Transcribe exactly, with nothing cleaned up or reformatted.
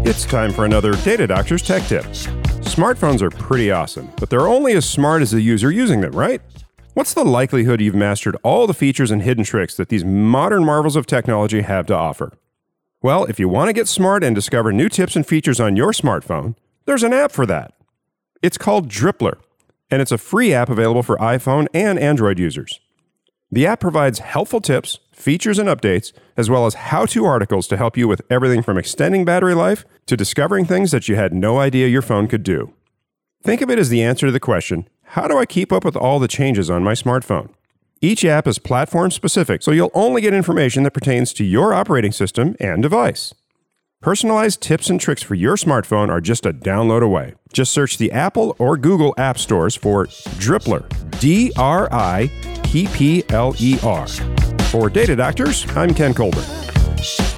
It's time for another Data Doctor's Tech Tip. Smartphones are pretty awesome, but they're only as smart as the user using them, right? What's the likelihood you've mastered all the features and hidden tricks that these modern marvels of technology have to offer? Well, if you want to get smart and discover new tips and features on your smartphone, there's an app for that. It's called Drippler, and it's a free app available for iPhone and Android users. The app provides helpful tips, features, and updates, as well as how-to articles to help you with everything from extending battery life to discovering things that you had no idea your phone could do. Think of it as the answer to the question, how do I keep up with all the changes on my smartphone? Each app is platform-specific, so you'll only get information that pertains to your operating system and device. Personalized tips and tricks for your smartphone are just a download away. Just search the Apple or Google app stores for Drippler, D R I P P L E R. For Data Doctors, I'm Ken Colbert.